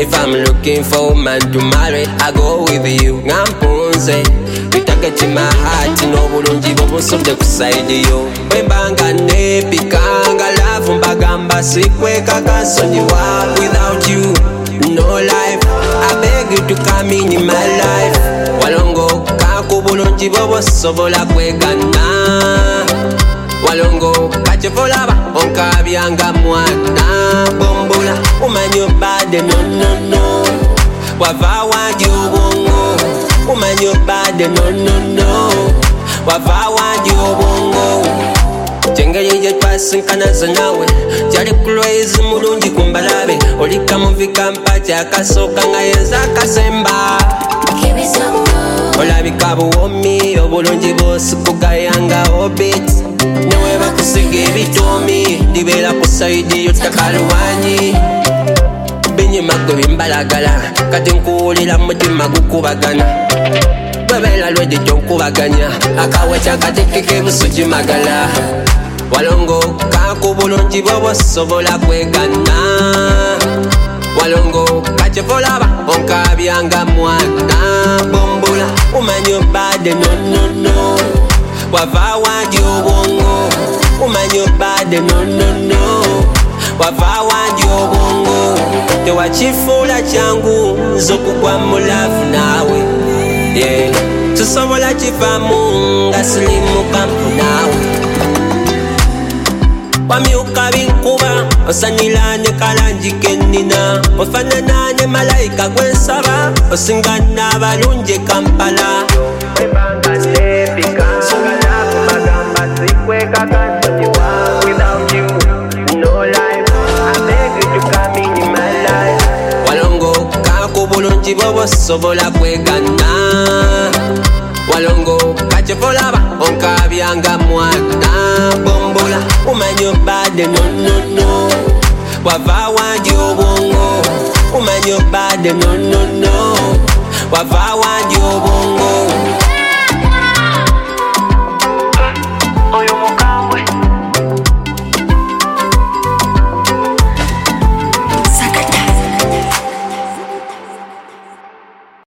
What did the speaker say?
If I'm looking for a man to marry, I go with you. Ngampunze bitagati my heart no bulungi bobusodde kuside yo. Wembanga nepikanga love mbagamba sikweka kasonyiwa. Without you, no life. I beg you to come in my life. Walongo kako bulungi bobosobola kwegana. Walongo kachevolaba onkabyanga mwana bombola umanyo bade no wava wangi obongo umanyo bade no wava wangi obongo jengeri je twasinkanazo nawe jali kulwezi mulungi kumbalabe olika muvika mpacha akasoka nga yenza kasemba olabika buwomi obulungi bosi kugayanga obit newe bakusiga ebitomi libera ku saidi yottakaluwanyi binyima gwe bimbalagala kati nkuwulira mutima gukubagana bwebeera lwedi gyonkubaganya akawe kyakatekeka ebusugi magala walongo kaku bulungi bwobosobola kwegana walongo kacevolaba onkabyanga mwana bombola umanyo bade no wava wangi obongo umanyo bade no wava wangi obongo tewakifuula kyangu nzokugwa mu love nawe tusobola kivamu nga silimu kampu nawe wamyuka binkuba osanilane kalangi kenina ofananane malayika gwensaba osingana abalungi Kampala without you, no life. I beg you to come in my life. Walongo kako bulungi bobosobola kwegana. Walongo kachevolaba onkabyanga mwana bombola umanyo bade no wava wangi obongo umanyo bade no wava wangi obongo